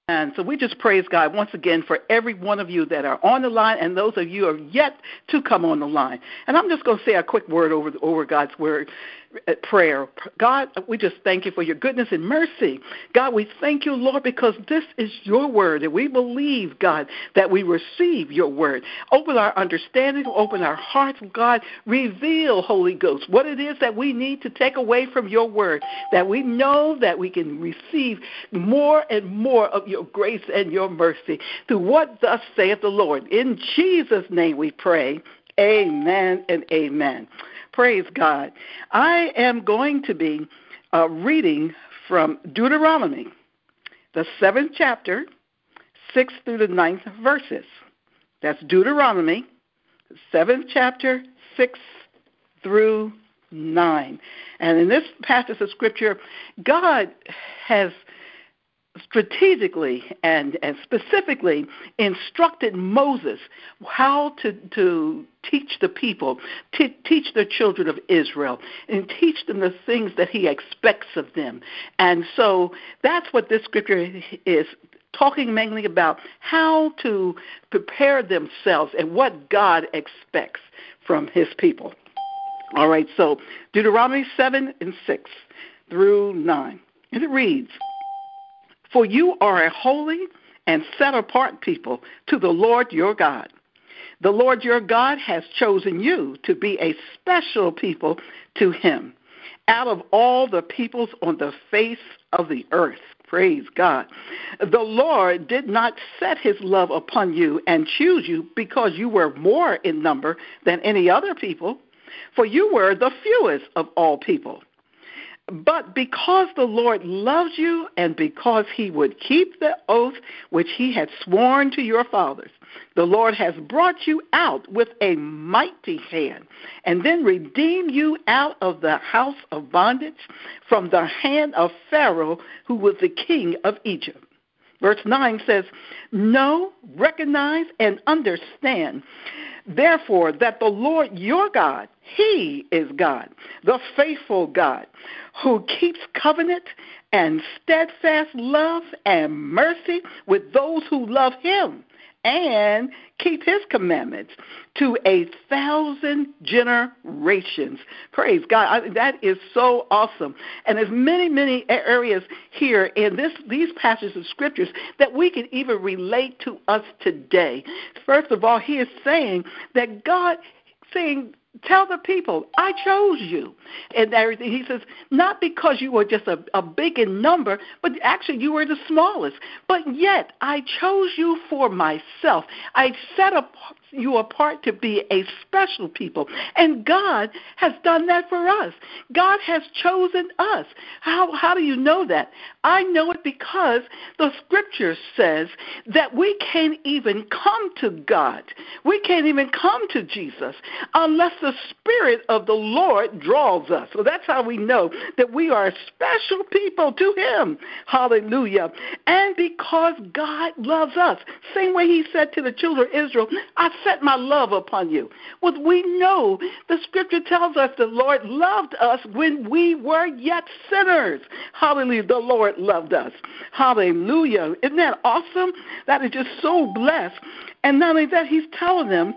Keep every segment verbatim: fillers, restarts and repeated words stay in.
And so we just praise God once again for every one of you that are on the line and those of you who are yet to come on the line. And I'm just going to say a quick word over over God's word, uh, prayer. God, we just thank you for your goodness and mercy. God, we thank you, Lord, because this is your word, and we believe, God, that we receive your word. Open our understanding, open our hearts, God. Reveal, Holy Ghost, what it is that we need to take away from your word, that we know that we can receive more and more of your grace and your mercy through what thus saith the Lord. In Jesus' name we pray. Amen and amen. Praise God. I am going to be uh, reading from Deuteronomy, the seventh chapter, sixth through the ninth verses. That's Deuteronomy, seventh chapter, six through nine. And in this passage of Scripture, God has strategically and, and specifically instructed Moses how to, to teach the people, to teach the children of Israel, and teach them the things that he expects of them. And so that's what this scripture is talking mainly about, how to prepare themselves and what God expects from his people. All right, so Deuteronomy seven and six through nine. And it reads, "For you are a holy and set-apart people to the Lord your God. The Lord your God has chosen you to be a special people to him out of all the peoples on the face of the earth." Praise God. "The Lord did not set his love upon you and choose you because you were more in number than any other people, for you were the fewest of all people. But because the Lord loves you and because he would keep the oath which he had sworn to your fathers, the Lord has brought you out with a mighty hand and then redeemed you out of the house of bondage from the hand of Pharaoh, who was the king of Egypt." Verse nine says, "Know, recognize, and understand, therefore, that the Lord your God, he is God, the faithful God, who keeps covenant and steadfast love and mercy with those who love him and keep his commandments to a thousand generations." Praise God. I, that is so awesome. And there's many, many areas here in this these passages of scriptures that we can even relate to us today. First of all, he is saying that God, saying, tell the people, I chose you and everything. He says, not because you were just a, a big in number, but actually you were the smallest. But yet I chose you for myself. I set apart, you apart to be a special people. And God has done that for us. God has chosen us. How, how do you know that? I know it because the scripture says that we can't even come to God. We can't even come to Jesus unless the Spirit of the Lord draws us. So that's how we know that we are a special people to him. Hallelujah. And because God loves us, same way he said to the children of Israel, I set my love upon you. Well, we know the scripture tells us the Lord loved us when we were yet sinners. Hallelujah. The Lord loved us. Hallelujah. Isn't that awesome? That is just so blessed. And not only that, he's telling them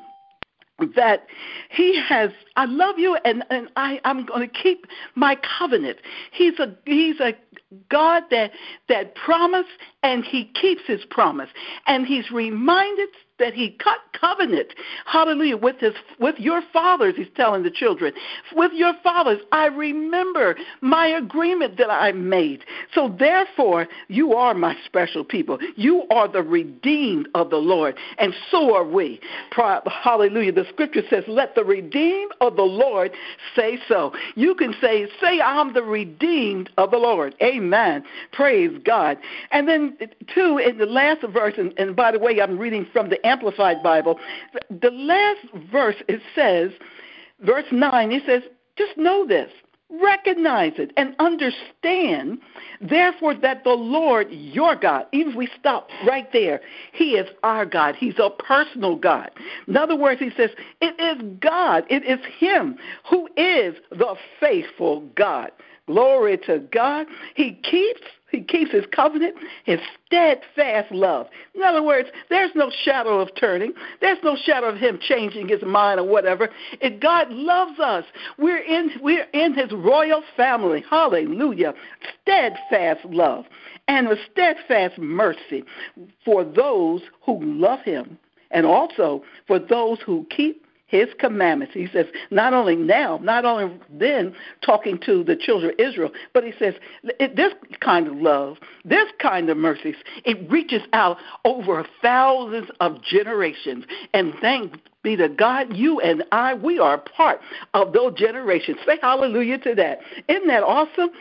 that he has, I love you, and, and I, I'm going to keep my covenant. He's a he's a God that that promised, and he keeps his promise. And he's reminded that he cut covenant, hallelujah, with his with your fathers, he's telling the children. With your fathers, I remember my agreement that I made. So therefore, you are my special people. You are the redeemed of the Lord, and so are we. Hallelujah. The scripture says, let the redeemed of the Lord say so. You can say, say I'm the redeemed of the Lord. Amen. Praise God. And then, two, in the last verse, and, and by the way, I'm reading from the Amplified Bible. The last verse, it says, verse nine, it says, just know this, recognize it, and understand, therefore, that the Lord, your God, even if we stop right there, he is our God. He's a personal God. In other words, he says, it is God, it is him who is the faithful God. Glory to God. He keeps He keeps his covenant, his steadfast love. In other words, there's no shadow of turning. There's no shadow of him changing his mind or whatever. If God loves us, we're in we're in his royal family. Hallelujah. Steadfast love and a steadfast mercy for those who love him, and also for those who keep his commandments. He says, not only now, not only then, talking to the children of Israel, but he says, it, this kind of love, this kind of mercies, it reaches out over thousands of generations. And thanks be to God, you and I, we are part of those generations. Say hallelujah to that. Isn't that awesome?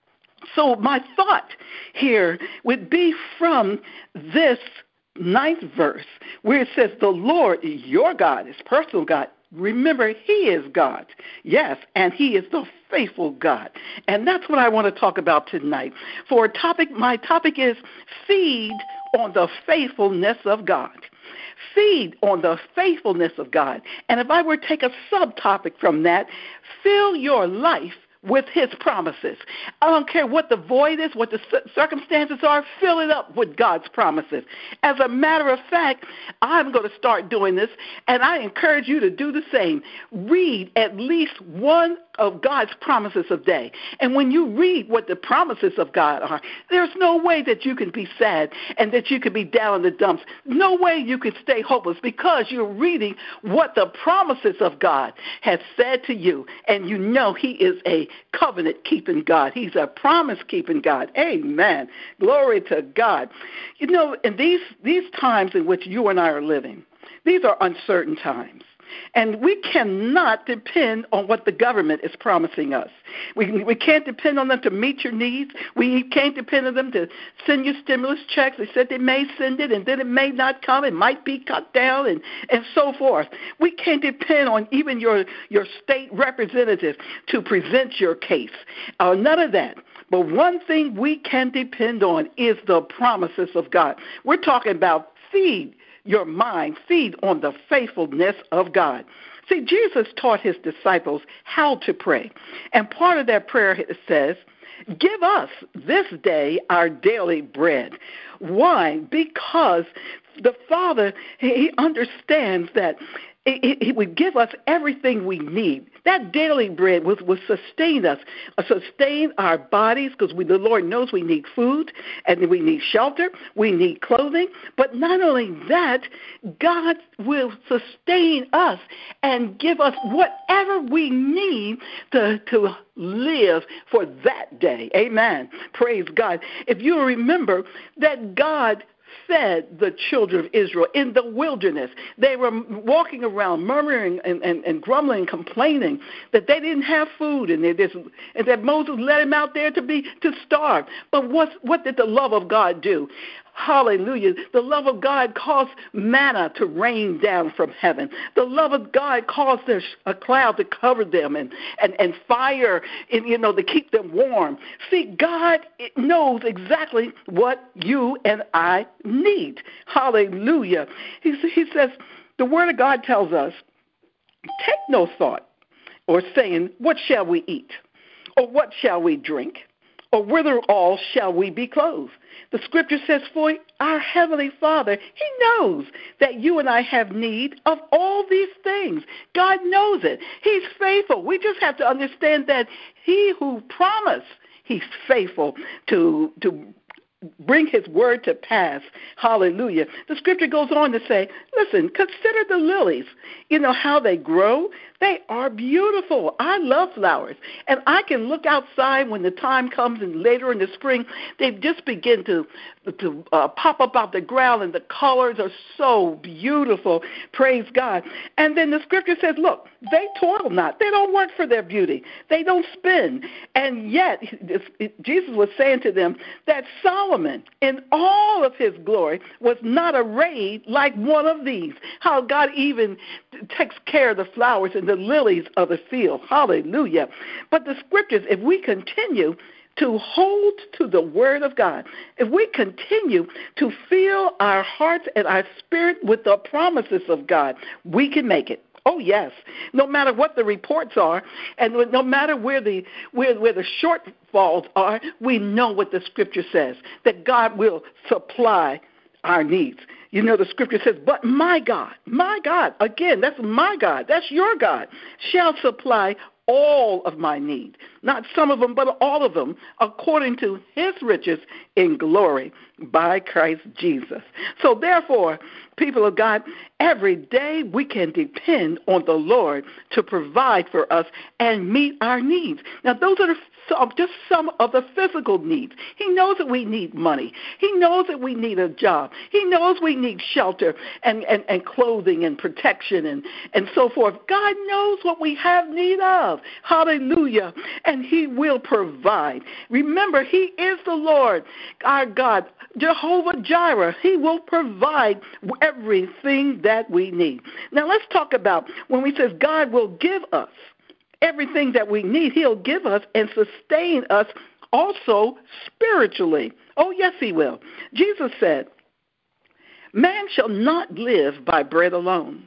So my thought here would be from this ninth verse, where it says, the Lord, your God, is personal God. Remember, he is God. Yes, and he is the faithful God. And that's what I want to talk about tonight. For a topic, my topic is feed on the faithfulness of God. Feed on the faithfulness of God. And if I were to take a subtopic from that, fill your life with his promises. I don't care what the void is, what the circumstances are, fill it up with God's promises. As a matter of fact, I'm going to start doing this, and I encourage you to do the same. Read at least one of God's promises a day. And when you read what the promises of God are, there's no way that you can be sad and that you can be down in the dumps. No way you can stay hopeless, because you're reading what the promises of God have said to you, and you know he is a covenant-keeping God. He's a promise-keeping God. Amen. Glory to God. You know, in these, these times in which you and I are living, these are uncertain times. And we cannot depend on what the government is promising us. We we can't depend on them to meet your needs. We can't depend on them to send you stimulus checks. They said they may send it, and then it may not come. It might be cut down, and, and so forth. We can't depend on even your, your state representative to present your case. Uh, none of that. But one thing we can depend on is the promises of God. We're talking about feed your mind, feed on the faithfulness of God. See, Jesus taught his disciples how to pray. And part of that prayer, it says, give us this day our daily bread. Why? Because the Father, he understands that he would give us everything we need. That daily bread will, will sustain us, uh, sustain our bodies, because we, the Lord knows we need food and we need shelter, we need clothing. But not only that, God will sustain us and give us whatever we need to, to live for that day. Amen. Praise God. If you remember that God fed the children of Israel in the wilderness. They were walking around murmuring and, and, and grumbling and complaining that they didn't have food, and, they just, and that Moses let him out there to be to starve. But what, what did the love of God do? Hallelujah. The love of God caused manna to rain down from heaven. The love of God caused a cloud to cover them, and, and, and fire, and, you know, to keep them warm. See, God knows exactly what you and I need. Hallelujah. He, he says, the Word of God tells us, take no thought, or saying, what shall we eat? Or what shall we drink? Or withal shall we be clothed? The scripture says, for our Heavenly Father, he knows that you and I have need of all these things. God knows it. He's faithful. We just have to understand that he who promised, he's faithful to to bring his word to pass. Hallelujah. The scripture goes on to say, listen, consider the lilies. You know how they grow? They are beautiful. I love flowers. And I can look outside when the time comes, and later in the spring, they just begin to, to uh, pop up out the ground, and the colors are so beautiful. Praise God. And then the scripture says, look, they toil not. They don't work for their beauty. They don't spin. And yet, Jesus was saying to them that Solomon, in all of his glory, was not arrayed like one of these. How God even takes care of the flowers and the lilies of the field. Hallelujah. But the scriptures, if we continue to hold to the word of God, if we continue to fill our hearts and our spirit with the promises of God, we can make it. Oh, yes. No matter what the reports are, and no matter where the where, where the shortfalls are, we know what the Scripture says, that God will supply our needs. You know, the Scripture says, but my God, my God, again, that's my God, that's your God, shall supply all of my need, not some of them, but all of them, according to his riches in glory by Christ Jesus. So therefore, people of God, every day we can depend on the Lord to provide for us and meet our needs. Now, those are some, just some of the physical needs. He knows that we need money. He knows that we need a job. He knows we need shelter and, and, and clothing and protection and, and so forth. God knows what we have need of. Hallelujah. And he will provide. Remember, he is the Lord, our God, Jehovah Jireh. He will provide everything that we need. Now, let's talk about when we say God will give us everything that we need. He'll give us and sustain us also spiritually. Oh, yes, he will. Jesus said, man shall not live by bread alone,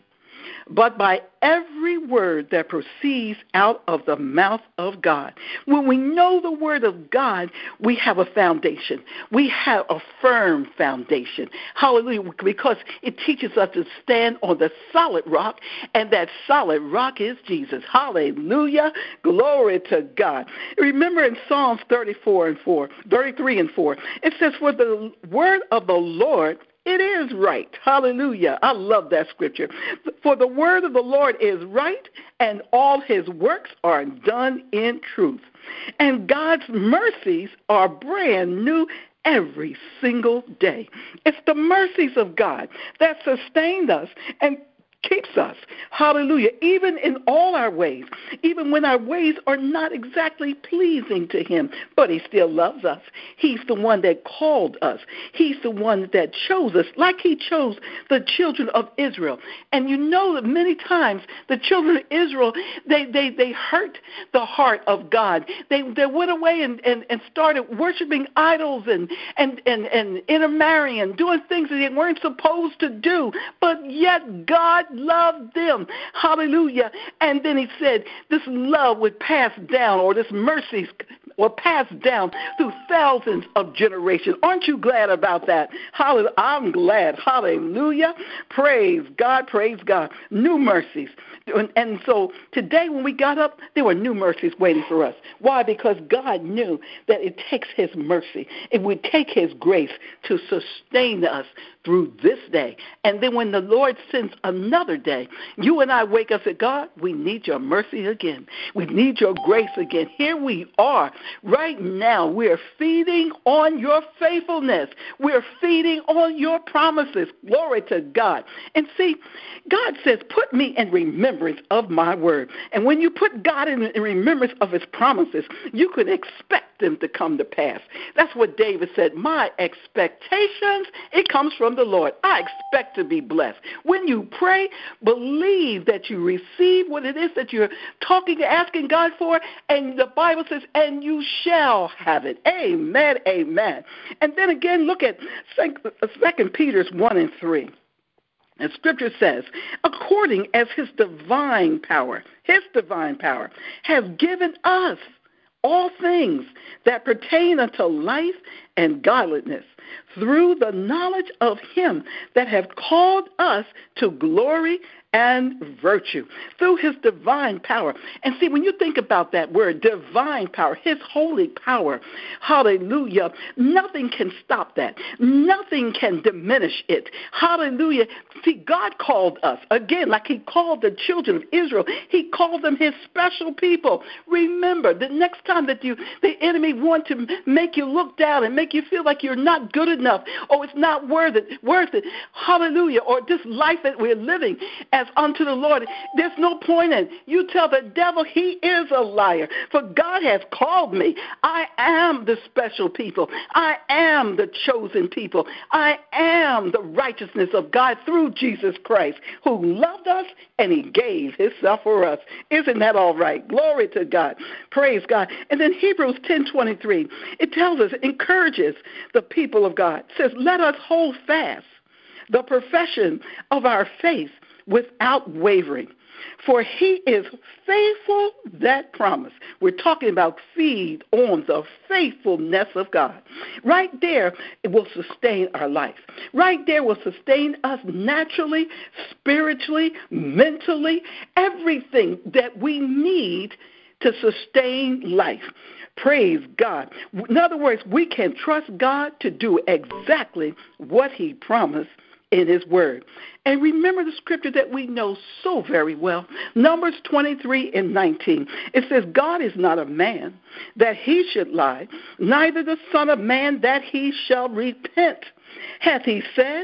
but by every word that proceeds out of the mouth of God. When we know the word of God, we have a foundation. We have a firm foundation. Hallelujah, because it teaches us to stand on the solid rock, and that solid rock is Jesus. Hallelujah, glory to God. Remember in Psalms thirty-four and four, thirty-three and four, it says, for the word of the Lord, it is right. Hallelujah. I love that scripture. For the word of the Lord is right, and all his works are done in truth. And God's mercies are brand new every single day. It's the mercies of God that sustained us and keeps us, hallelujah, even in all our ways, even when our ways are not exactly pleasing to him, but he still loves us. He's the one that called us. He's the one that chose us, like he chose the children of Israel. And you know that many times the children of Israel, they they, they hurt the heart of God. They they went away and, and, and started worshiping idols and, and, and, and intermarrying, doing things that they weren't supposed to do, but yet God loved them. Hallelujah. And then he said this love would pass down, or this mercy will pass down through thousands of generations. Aren't you glad about that? Hallelujah. I'm glad. Hallelujah. Praise God. Praise God. New mercies. And, and so today when we got up, there were new mercies waiting for us. Why? Because God knew that it takes his mercy. It would take his grace to sustain us through this day. And then when the Lord sends another day, you and I wake up and say, God, we need your mercy again. We need your grace again. Here we are. Right now, we're feeding on your faithfulness. We're feeding on your promises. Glory to God. And see, God says, put me in remembrance of my word. And when you put God in, in remembrance of his promises, you can expect them to come to pass. That's what David said. My expectations, it comes from the Lord. I expect to be blessed. When you pray, believe that you receive what it is that you're talking, asking God for, and the Bible says, and you shall have it. Amen, amen. And then again, look at Second Peter one and three. And Scripture says, according as his divine power, his divine power has given us all things that pertain unto life and godliness, through the knowledge of him that have called us to glory and virtue, through his divine power. And see, when you think about that word, divine power, his holy power, hallelujah, nothing can stop that. Nothing can diminish it. Hallelujah. See, God called us, again, like he called the children of Israel, he called them his special people. Remember, the next time that you, the enemy wants to make you look down and make you feel like you're not good enough, or it's not worth it, worth it, hallelujah, or this life that we're living as unto the Lord, there's no point in. You tell the devil he is a liar, for God has called me. I am the special people. I am the chosen people. I am the righteousness of God through Jesus Christ, who loved us and he gave himself for us. Isn't that all right? Glory to God. Praise God. And then Hebrews ten twenty-three, it tells us, encourages the people of God, it says, let us hold fast the profession of our faith without wavering. For he is faithful that promise. We're talking about feed on the faithfulness of God. Right there, it will sustain our life. Right there will sustain us naturally, spiritually, mentally, everything that we need to sustain life. Praise God. In other words, we can trust God to do exactly what he promised in his word. And remember the scripture that we know so very well, Numbers twenty-three and nineteen. It says, God is not a man that he should lie, neither the son of man that he shall repent. Hath he said,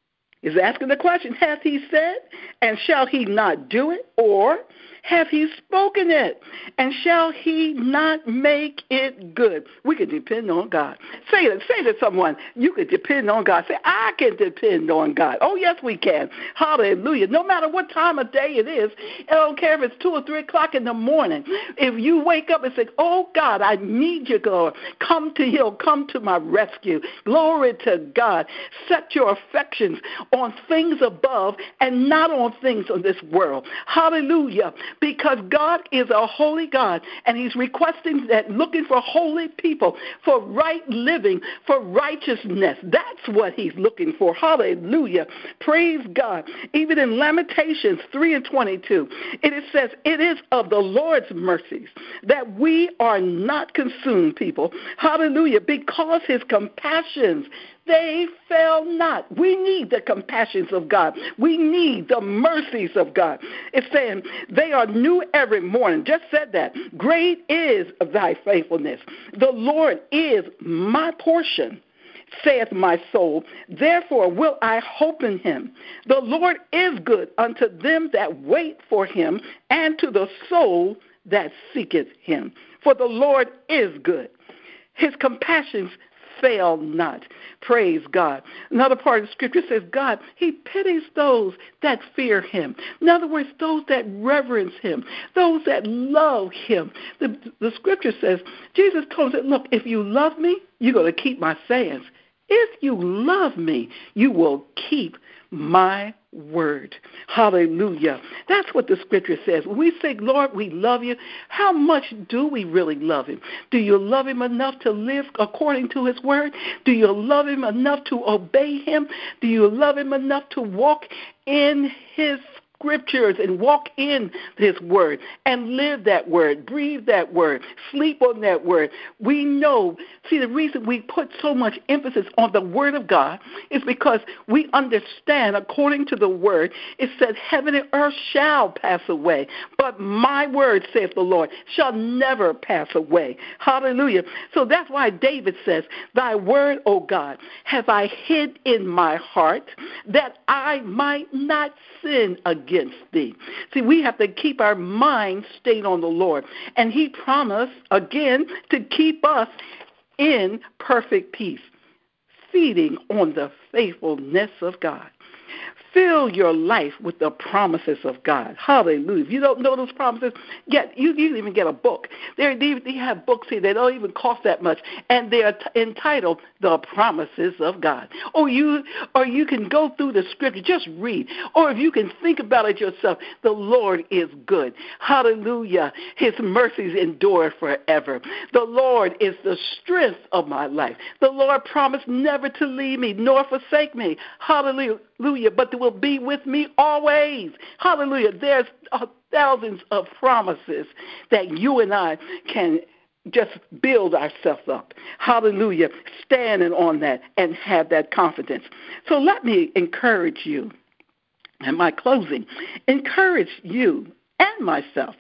is asking the question, hath he said, and shall he not do it? Or have he spoken it, and shall he not make it good? We can depend on God. Say it. Say to someone, you can depend on God. Say, I can depend on God. Oh, yes, we can. Hallelujah. No matter what time of day it is, I don't care if it's two or three o'clock in the morning. If you wake up and say, oh, God, I need you, Lord. Come to heal. Come to my rescue. Glory to God. Set your affections on things above and not on things of this world. Hallelujah. Because God is a holy God, and he's requesting that, looking for holy people, for right living, for righteousness. That's what he's looking for. Hallelujah. Praise God. Even in Lamentations three and twenty-two, it says, it is of the Lord's mercies that we are not consumed, people. Hallelujah. Because his compassions, they fail not. We need the compassions of God. We need the mercies of God. It's saying they are new every morning. Just said that. Great is thy faithfulness. The Lord is my portion, saith my soul. Therefore will I hope in him. The Lord is good unto them that wait for him, and to the soul that seeketh him. For the Lord is good. His compassions fail not. Praise God. Another part of the scripture says, God, he pities those that fear him. In other words, those that reverence him, those that love him. The, the scripture says, Jesus told us, look, if you love me, you're going to keep my sayings. If you love me, you will keep my word. Hallelujah. That's what the scripture says. When we say, Lord, we love you, how much do we really love him? Do you love him enough to live according to his word? Do you love him enough to obey him? Do you love him enough to walk in his scriptures and walk in his word and live that word, breathe that word, sleep on that word? We know, see, the reason we put so much emphasis on the word of God is because we understand, according to the word, it says heaven and earth shall pass away, but my word, saith the Lord, shall never pass away. Hallelujah. So that's why David says, thy word, O God, have I hid in my heart, that I might not sin against thee. See, we have to keep our mind stayed on the Lord. And he promised, again, to keep us in perfect peace, feeding on the faithfulness of God. Fill your life with the promises of God. Hallelujah. If you don't know those promises, get you, you can even get a book. They, they, they have books here that don't even cost that much, and they are t- entitled The Promises of God. Or you, or you can go through the scripture, just read. Or if you can think about it yourself, the Lord is good. Hallelujah. His mercies endure forever. The Lord is the strength of my life. The Lord promised never to leave me nor forsake me. Hallelujah. Hallelujah, but they will be with me always. Hallelujah. There's uh, thousands of promises that you and I can just build ourselves up. Hallelujah. Standing on that and have that confidence. So let me encourage you, and my closing, encourage you and myself.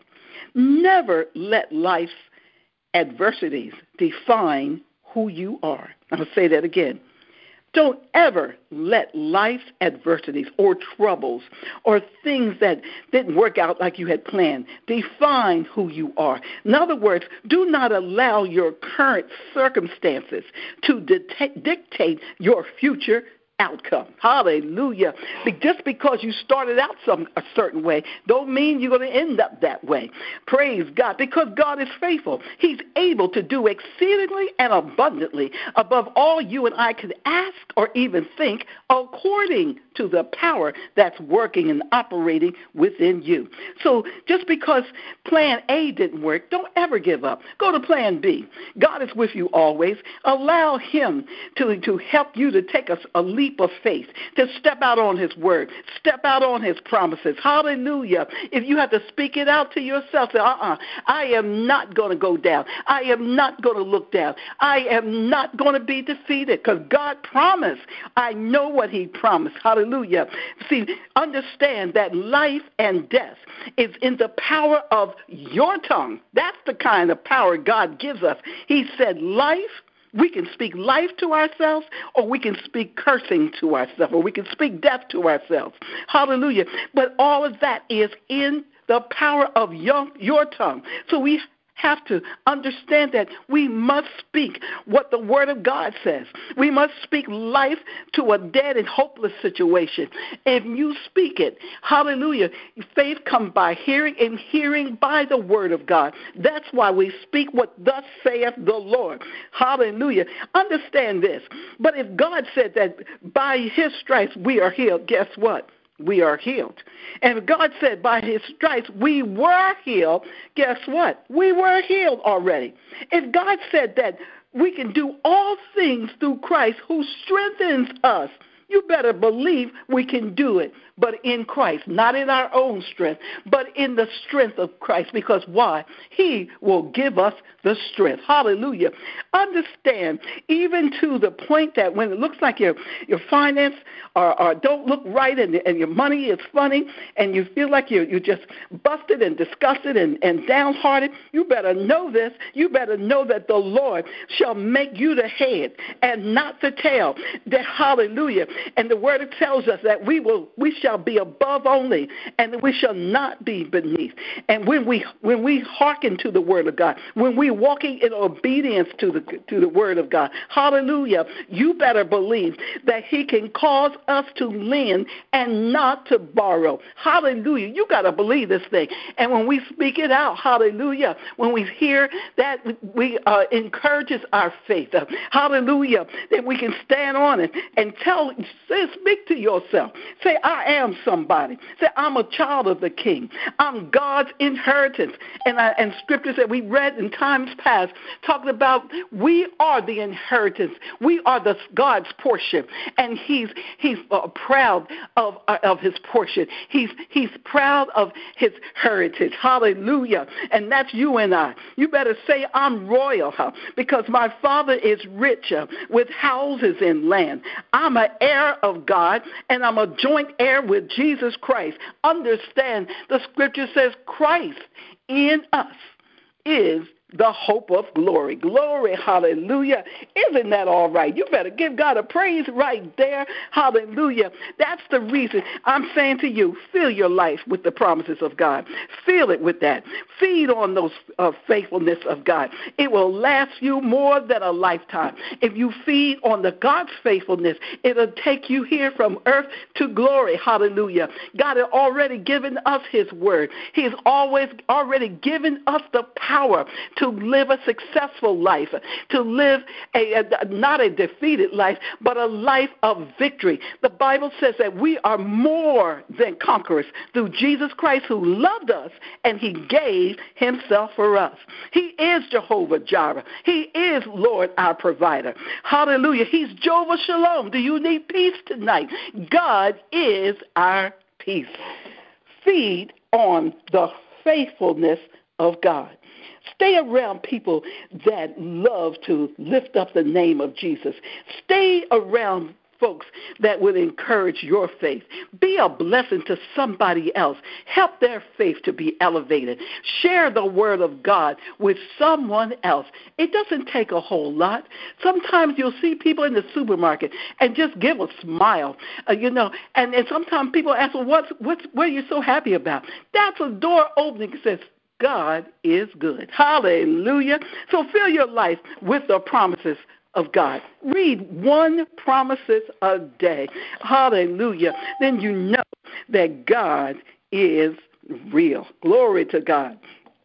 Never let life's adversities define who you are. I'm going to say that again. Don't ever let life's adversities or troubles or things that didn't work out like you had planned define who you are. In other words, do not allow your current circumstances to dictate your future outcome. Hallelujah. Just because you started out some a certain way, don't mean you're going to end up that way. Praise God. Because God is faithful. He's able to do exceedingly and abundantly above all you and I could ask or even think, according to the power that's working and operating within you. So just because plan A didn't work, don't ever give up. Go to plan B. God is with you always. Allow him to, to help you to take a, a leap of faith, to step out on his word, step out on his promises. Hallelujah. If you have to speak it out to yourself, say, uh-uh, I am not going to go down. I am not going to look down. I am not going to be defeated because God promised. I know what he promised. Hallelujah. See, understand that life and death is in the power of your tongue. That's the kind of power God gives us. He said life. We can speak life to ourselves, or we can speak cursing to ourselves, or we can speak death to ourselves. Hallelujah. But all of that is in the power of your, your tongue. So we have to understand that we must speak what the Word of God says. We must speak life to a dead and hopeless situation. If you speak it, hallelujah, faith comes by hearing, and hearing by the Word of God. That's why we speak what thus saith the Lord. Hallelujah. Understand this. But if God said that by his stripes we are healed, guess what? We are healed. And if God said by his stripes we were healed, guess what? We were healed already. If God said that we can do all things through Christ who strengthens us, you better believe we can do it, but in Christ, not in our own strength, but in the strength of Christ. Because why? He will give us the strength. Hallelujah. Understand, even to the point that when it looks like your your finance or, or don't look right and, and your money is funny and you feel like you're, you're just busted and disgusted and, and downhearted, you better know this. You better know that the Lord shall make you the head and not the tail. That, hallelujah. And the word tells us that we will, we shall be above only, and we shall not be beneath. And when we when we hearken to the word of God, when we walking in obedience to the to the word of God, hallelujah, you better believe that he can cause us to lend and not to borrow. Hallelujah. You got to believe this thing. And when we speak it out, hallelujah, when we hear that, we uh, encourages our faith. Uh, hallelujah. Then we can stand on it and tell, say, speak to yourself. Say, I am somebody. Say, I'm a child of the King. I'm God's inheritance. And, I, and scriptures that we read in times past talking about we are the inheritance. We are the God's portion. And he's he's uh, proud of uh, of his portion. He's he's proud of his heritage. Hallelujah. And that's you and I. You better say, I'm royal, huh? Because my Father is rich uh, with houses and land. I'm an heir of God, and I'm a joint heir with Jesus Christ. Understand, the scripture says Christ in us is the hope of glory. Glory, hallelujah. Isn't that all right? You better give God a praise right there. Hallelujah. That's the reason I'm saying to you, fill your life with the promises of God. Fill it with that. Feed on those uh, faithfulness of God. It will last you more than a lifetime. If you feed on the God's faithfulness, it'll take you here from earth to glory. Hallelujah. God has already given us his word. He has always already given us the power to to live a successful life, to live a, a not a defeated life, but a life of victory. The Bible says that we are more than conquerors through Jesus Christ, who loved us and he gave himself for us. He is Jehovah Jireh. He is Lord our provider. Hallelujah. He's Jehovah Shalom. Do you need peace tonight? God is our peace. Feed on the faithfulness of God. Stay around people that love to lift up the name of Jesus. Stay around folks that would encourage your faith. Be a blessing to somebody else. Help their faith to be elevated. Share the word of God with someone else. It doesn't take a whole lot. Sometimes you'll see people in the supermarket and just give a smile, uh, you know, and, and sometimes people ask, well, what's, what's, what are you so happy about? That's a door opening that says, God is good. Hallelujah. So fill your life with the promises of God. Read one promises a day. Hallelujah. Then you know that God is real. Glory to God.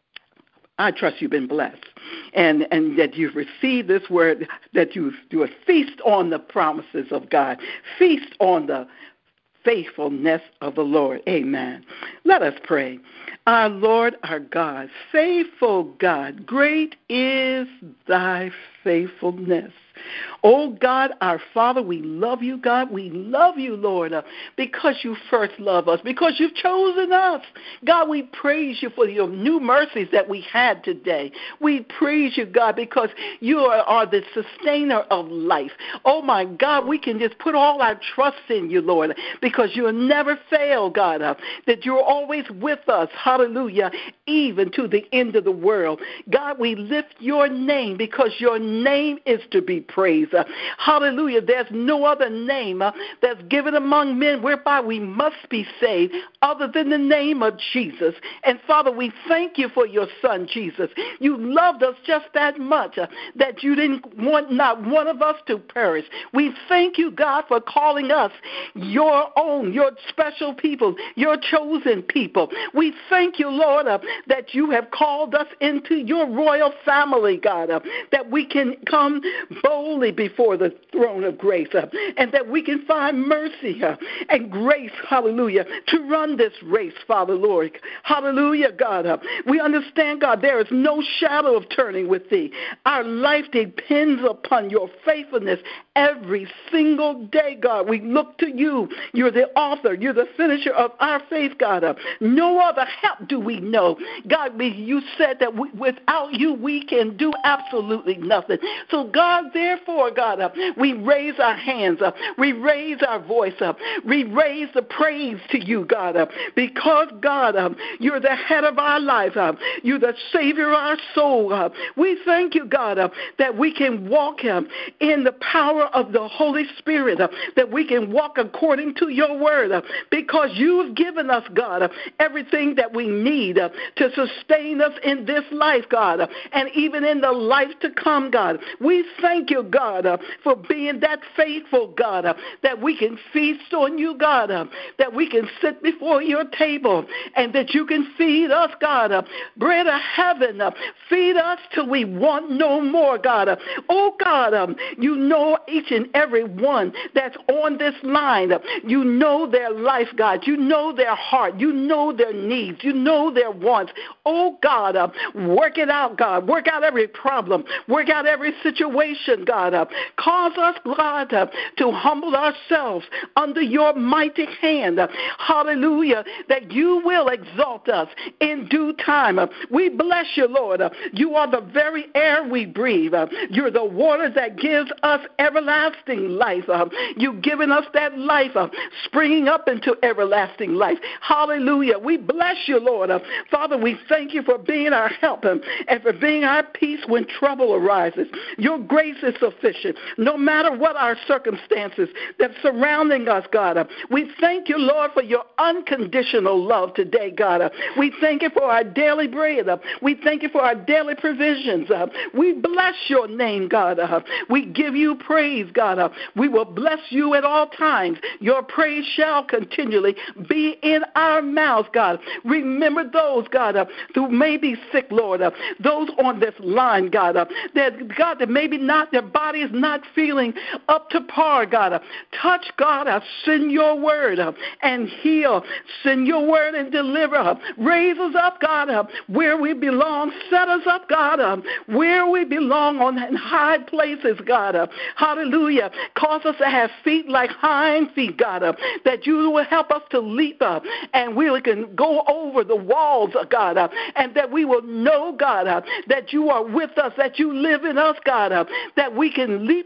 I trust you've been blessed and, and that you've received this word, that you do a feast on the promises of God, feast on the faithfulness of the Lord. Amen. Let us pray. Our Lord, our God, faithful God, great is thy faithfulness. Oh, God, our Father, we love you, God. We love you, Lord, uh, because you first love us, because you've chosen us. God, we praise you for your new mercies that we had today. We praise you, God, because you are, are the sustainer of life. Oh, my God, we can just put all our trust in you, Lord, because you'll never fail, God, uh, that you're always with us. Hallelujah, even to the end of the world. God, we lift your name because your name is to be praised. Uh, hallelujah. There's no other name uh, that's given among men whereby we must be saved other than the name of Jesus. And Father, we thank you for your son, Jesus. You loved us just that much uh, that you didn't want not one of us to perish. We thank you, God, for calling us your own, your special people, your chosen people. We thank you, Lord, uh, that you have called us into your royal family, God, uh, that we can come boldly before the throne of grace, uh, and that we can find mercy uh, and grace, hallelujah, to run this race, Father, Lord. Hallelujah, God. Uh, we understand, God, there is no shadow of turning with thee. Our life depends upon your faithfulness every single day, God. We look to you. You're the author. You're the finisher of our faith, God. Uh, no other help do we know. God, we, you said that we, without you we can do absolutely nothing. So, God, therefore, God, uh, we raise our hands up. We raise our voice up. We raise the praise to you, God, uh, because, God, uh, you're the head of our life. Uh, you're the Savior of our soul. Uh, we thank you, God, uh, that we can walk uh, in the power of the Holy Spirit, uh, that we can walk according to your word, uh, because you've given us, God, uh, everything that we need uh, to sustain us in this life, God, uh, and even in the life to come, God. We thank you, God, uh, for being that faithful, God, uh, that we can feast on you, God, uh, that we can sit before your table, and that you can feed us, God, uh, bread of heaven, uh, feed us till we want no more, God. Uh, oh, God, um, you know each and every one that's on this line. Uh, you know their life, God. You know their heart. You know their needs. You know their wants. Oh, God, uh, work it out, God. Work out every problem. Work out every situation, God. Uh, cause us, God, uh, to humble ourselves under your mighty hand. Uh, hallelujah. That you will exalt us in due time. Uh, we bless you, Lord. Uh, you are the very air we breathe. Uh, you're the water that gives us everlasting life. Uh, you've given us that life uh, springing up into everlasting life. Hallelujah. We bless you, Lord. Uh, Father, we thank you for being our help um, and for being our peace when trouble arises. Your grace is sufficient, no matter what our circumstances that's surrounding us, God. Uh, we thank you, Lord, for your unconditional love today, God. Uh, we thank you for our daily bread. Uh, we thank you for our daily provisions. Uh, we bless your name, God. Uh, we give you praise, God. Uh, we will bless you at all times. Your praise shall continually be in our mouths, God. Remember those, God, uh, who may be sick, Lord. Uh, those on this line, God, uh, that, God, that maybe not, their body is not feeling up to par, God. Uh, touch, God. Uh, send your word uh, and heal. Send your word and deliver. Uh, raise us up, God, uh, where we belong. Set us up, God, uh, where we belong on in high places, God. Uh, hallelujah. Cause us to have feet like hind feet, God, uh, that you will help us to leap up and we can go over the walls, uh, God, uh, and that we will know, God, uh, that you are with us, that you live in us, God, uh, that we can leap for joy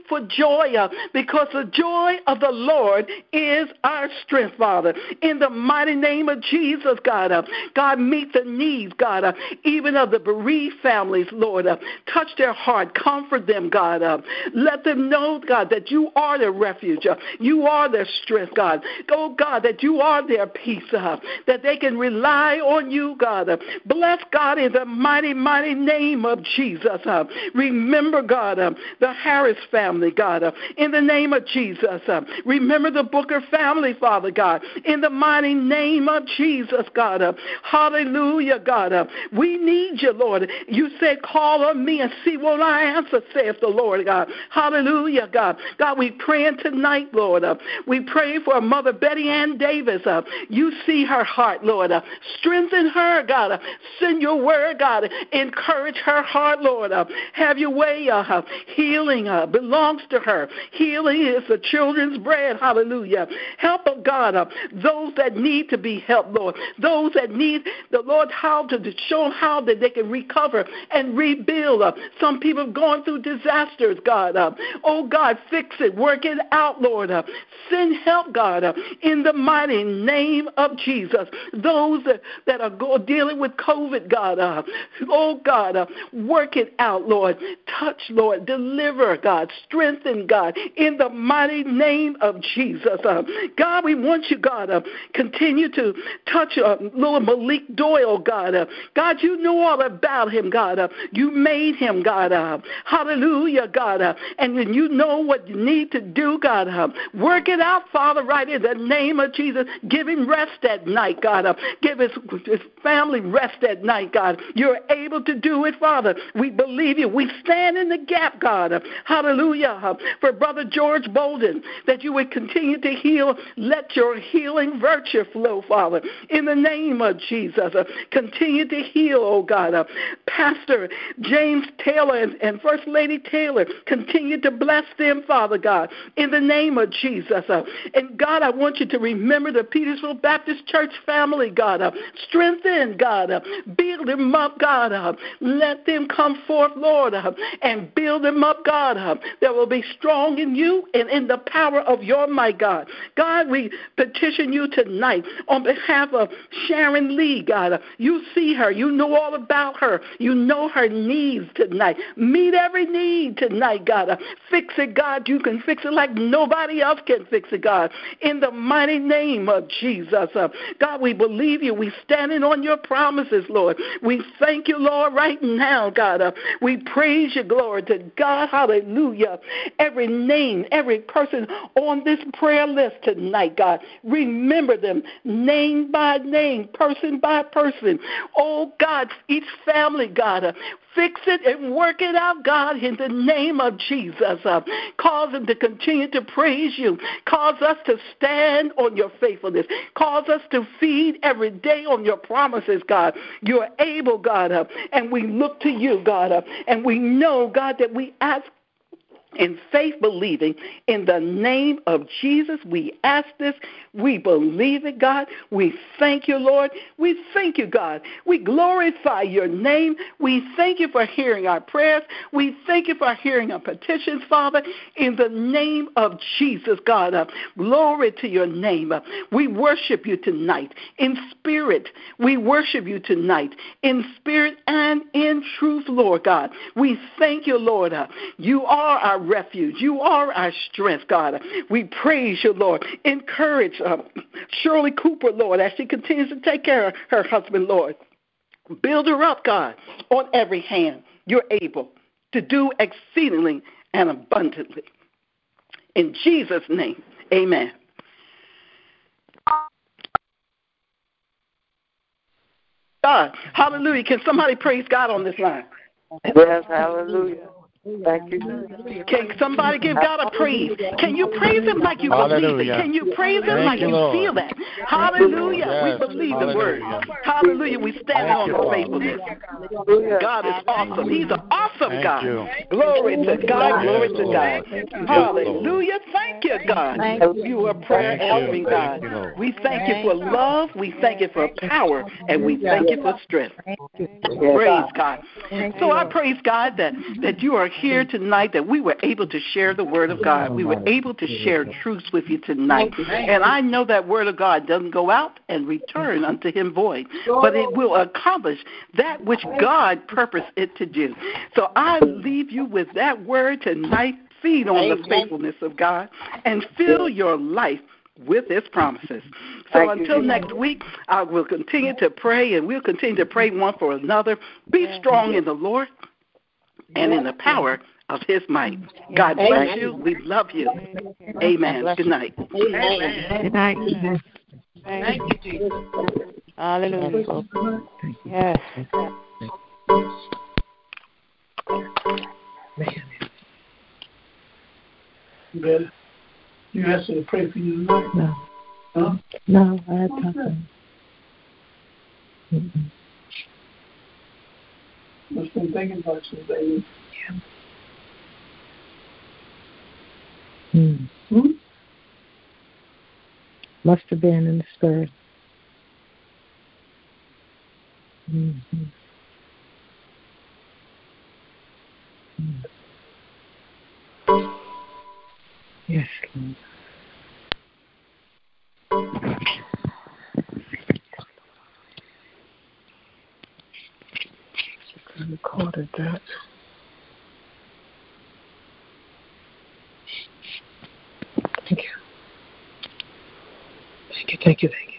joy, uh, because the joy of the Lord is our strength, Father. In the mighty name of Jesus, God, uh, God, meet the needs, God, uh, even of the bereaved families, Lord. Uh, touch their heart, comfort them, God. Uh, let them know, God, that you are their refuge. Uh, you are their strength, God. Oh, God, that you are their peace, uh, that they can rely on you, God. Uh, bless, God, in the mighty, mighty name of Jesus. Uh, remember, God, uh, the Harris family, God, uh, in the name of Jesus. Uh, remember the Booker family, Father God, in the mighty name of Jesus, God. Uh, hallelujah, God. Uh, we need you, Lord. You said, call on me and see what I answer, saith the Lord, God. Hallelujah, God. God, we praying tonight, Lord. Uh, we pray for Mother Betty Ann Davis. Uh, you see her heart, Lord. Uh, strengthen her, God. Uh, send your word, God. Encourage her heart, Lord. Uh, have your way. Uh, healing uh, belongs to her. Healing is the children's bread. Hallelujah. Help, oh God, uh, those that need to be helped, Lord. Those that need the Lord how to, to show them how that they can recover and rebuild. Uh, some people have gone through disasters, God. Uh, oh, God, fix it. Work it out, Lord. Uh, send help, God, uh, in the mighty name of Jesus. Those that, that are go, dealing with COVID, God. Uh, oh, God, uh, work it out, Lord. Touch, Lord. Deliver, God. Strengthen, God, in the mighty name of Jesus. Uh, God, we want you, God, uh, continue to touch uh, little Malik Doyle, God. Uh, God, you know all about him, God. Uh, you made him, God. Uh, hallelujah, God. Uh, and you know what you need to do, God. Uh, work it out, Father, right in the name of Jesus. Give him rest at night, God. Uh, give his, his family rest at night, God. You're able to do it, Father. We believe you. We stand in the gap, God. Uh, hallelujah. Uh, for Brother George Bolden, that you would continue to heal. Let your healing virtue flow, Father, in the name of Jesus. Uh, continue to heal, oh God. Uh, Pastor James Taylor and, and First Lady Taylor, continue to bless them, Father God, in the name of Jesus. Uh, and God, I want you to remember the Petersville Baptist Church family, God. Uh, strengthen, God. Uh, build them up, God. Uh, let them come forth, Lord, uh, and build them up, God. Uh, that will be strong in you and in the power of your might, God. God, we petition you tonight on behalf of Sharon Lee, God. Uh, you see her. You know all about her. You know her needs tonight. Meet every need tonight, God. Uh, fix it, God. You can fix it like nobody else can fix it, God. In the mighty name of Jesus. Uh, God, we believe you. We standing on your promises, Lord. We thank you, Lord, right now, God. Uh, we praise you, glory to God. Hallelujah. Every name, every person on this prayer list tonight, God, remember them name by name, person by person. Oh, God, each family, God, uh, fix it and work it out, God, in the name of Jesus. Uh, cause them to continue to praise you. Cause us to stand on your faithfulness. Cause us to feed every day on your promises, God. You're able, God, uh, and we look to you, God, uh, and we know, God, that we ask in faith believing in the name of Jesus. We ask this. We believe it, God. We thank you, Lord. We thank you, God. We glorify your name. We thank you for hearing our prayers. We thank you for hearing our petitions, Father, in the name of Jesus, God. Uh, glory to your name. Uh, we worship you tonight in spirit. We worship you tonight in spirit and in truth, Lord God. We thank you, Lord. Uh, you are our refuge. You are our strength, God. We praise you, Lord. Encourage uh, Shirley Cooper, Lord, as she continues to take care of her husband, Lord. Build her up, God, on every hand. You're able to do exceedingly and abundantly. In Jesus' name, amen. God, hallelujah. Can somebody praise God on this line? Yes, hallelujah. Thank you. Can somebody give God a praise? Can you praise him like you believe it? Can you praise him like you feel that? Hallelujah. Yes. We believe Hallelujah. the word. Hallelujah. We stand on his faithfulness. God is awesome. He's an awesome Thank God. you. Glory to God. Glory Yes, to God. Lord. Hallelujah. Thank you, God. You are prayer answering God. Thank you, Lord. We thank you for love. We thank you for power. And we thank you for strength. Praise God. So I praise God that, that you are here tonight that we were able to share the word of God. We were able to share truths with you tonight. And I know that word of God doesn't go out and return unto him void, but it will accomplish that which God purposed it to do. So I leave you with that word tonight. Feed on the faithfulness of God and fill your life with his promises. So until next week, I will continue to pray, and we'll continue to pray one for another. Be strong in the Lord and in the power of his might. God bless you. We love you. Amen. Good night. Good night. Thank you, Jesus. Hallelujah. Yes. You better. You asked her to pray for you tonight? No. Huh? No, I had nothing. Mm-mm. I've been thinking about you, baby. Yeah. Mm. Hmm? Must have been in the spirit. Mm-hmm. Mm. Yes, Lord. I recorded that. Thank you. Thank you, thank you, thank you.